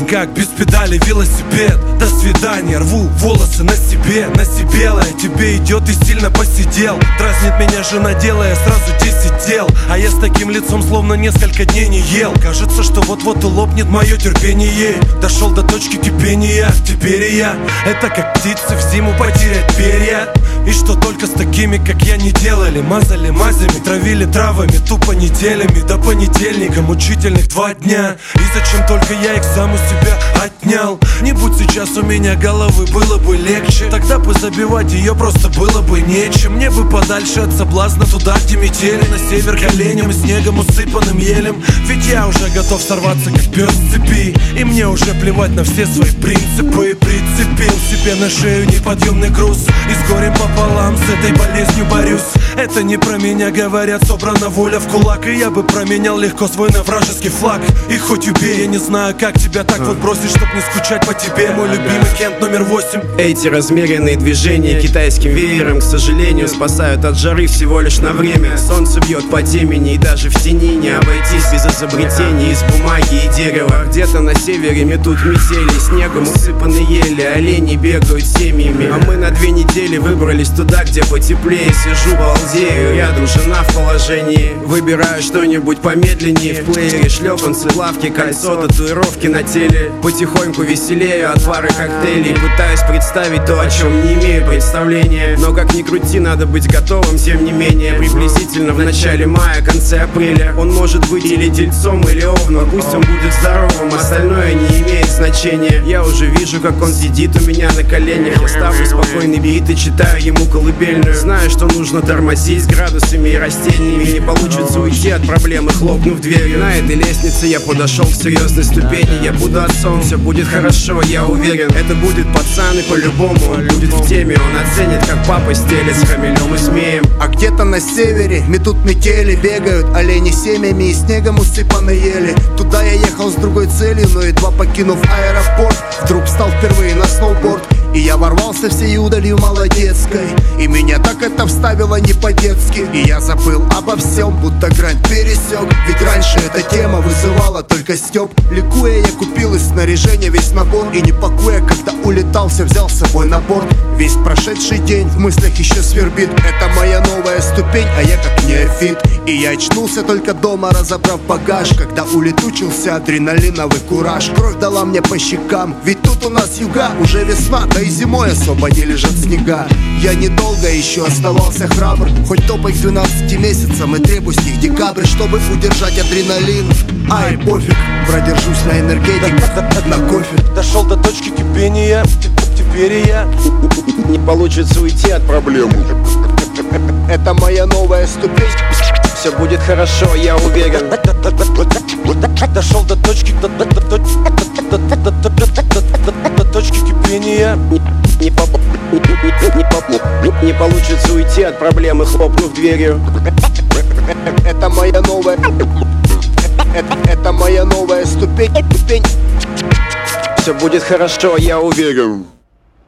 как без педали велосипед. До свидания, рву волосы на себе. Белое тебе идет и сильно посидел. Дразнит меня жена, делая сразу 10 дел. А я с таким лицом словно несколько дней не ел. Кажется, что вот-вот и лопнет мое терпение. Дошел до точки кипения, теперь и я. Это как птицы в зиму потерять перья. И что только с такими, как я, не делали. Мазали мазями, травили травами, тупо неделями. До понедельника мучительных 2 дня. И зачем только я их сам у себя отнял? Не будь сейчас у меня головы, было бы легче. Тогда бы забивать ее просто было бы нечем. Мне бы подальше от соблазна, туда, где метели. На север к оленям и снегом усыпанным елем. Ведь я уже готов сорваться, как пес с цепи. И мне уже плевать на все свои принципы. Прицепил себе на шею неподъемный груз. И с горем пополам с этой болезнью борюсь. Это не про меня говорят, собрана воля в кулак. И я бы променял легко свой на вражеский флаг. И хоть убей, я не знаю, как тебя так вот бросить, чтоб не скучать по тебе, мой любимый Кент номер 8. Эти размеренные движения китайским веером, к сожалению, спасают от жары всего лишь на время. Солнце бьет по темени, и даже в тени не обойтись без изобретений из бумаги и дерева. Где-то на севере метут метели, снегом усыпаны ели, олени бегают семьями. А мы на 2 недели выбрались туда, где потеплее. Сижу, балдею, рядом жена в положении. Выбираю что-нибудь помедленнее. В плеере шлепанцы, плавки, кольцо, татуировки на теле. Потихоньку веселею от пары коктейлей. Пытаюсь представить то, о чем не имею представления. Но как ни крути, надо быть готовым, тем не менее. Приблизительно в начале мая, конце апреля. Он может быть или тельцом, или овном. Пусть он будет здоровым, остальное не имеет значения. Я уже вижу, как он сидит у меня на коленях. Я ставлю спокойный бит и читаю ему колыбельную. Знаю, что нужно тормозить с градусами и растениями. Не получится уйти от проблемы, хлопнув дверью. На этой лестнице я подошел к серьезной ступени. Я буду отцом, все будет хорошо, я уверен. Это будет пацан и по-любому он будет в теме. Он оценит, как папа стелет с хамелем и змеем. А где-то на севере метут метели, бегают олени семьями и снегом усыпаны ели. Туда я ехал с другой целью, но едва покинув аэропорт, вдруг встал впервые на сноуборд. И я ворвался всей удалью молодецкой. И меня так это вставило не по-детски. И я забыл обо всем, будто грань пересек. Ведь раньше эта тема вызывала только стёб. Ликуя, я купил из снаряжения весь набор. И не пакуя, когда улетался, взял с собой на борт. Весь прошедший день в мыслях еще свербит. Это моя новая ступень, а я как неофит. И я очнулся только дома, разобрав багаж, когда улетучился адреналиновый кураж. Кровь дала мне по щекам, ведь тут у нас юга. Уже весна, да и зимой особо не лежат снега. Я недолго еще оставался храбр, хоть топай к 12 месяцам и требуй с них декабрь, чтобы удержать адреналин. Ай, пофиг, продержусь на энергетик, на кофе. Дошел до точки кипения, теперь я. Не получится уйти от проблемы. Это моя новая ступень. Все будет хорошо, я уверен. Дошел до точки, до точки кипения. Не получится уйти от проблемы, хлопнув дверью. Это моя новая. Это моя новая ступень. Все будет хорошо, я уверен.